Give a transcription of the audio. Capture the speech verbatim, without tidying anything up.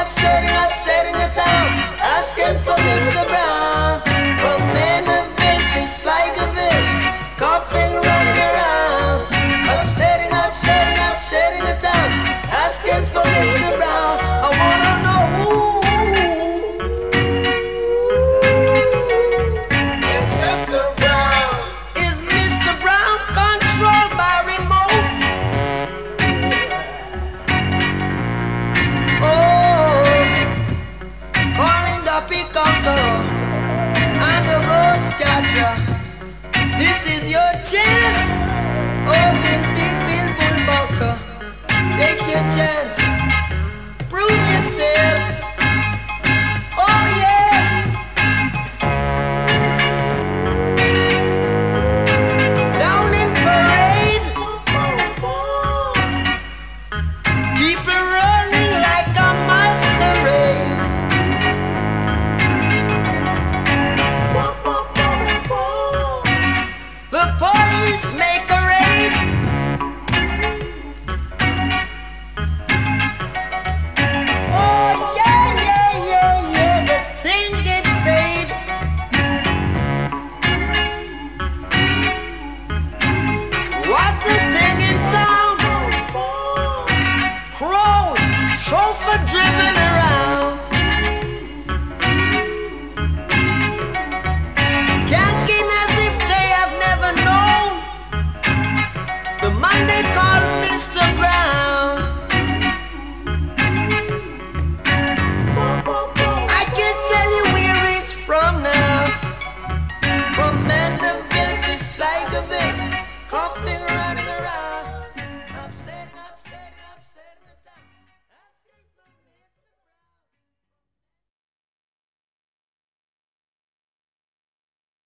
up, setting up, setting the town, asking for mister Brown. From Manaville to Sligoville, coughing, running around. Upsetting, upsetting, upsetting the town, asking for mister Brown. I wanna know who is mister Brown? Is mister Brown controlled by remote? Oh, calling the big conqueror and the ghost catcher. This is your chance. Oh, Bill, Big Bill, Bull Bucker, take your chance. Prove yourself. Oh yeah. Down in parade, people running like a masquerade. The police make a raid. Oh yeah, yeah, yeah, yeah, the thing did fade. What the thing in town? Crows, chauffeur driven around, skanking as if they have never known the man they call mister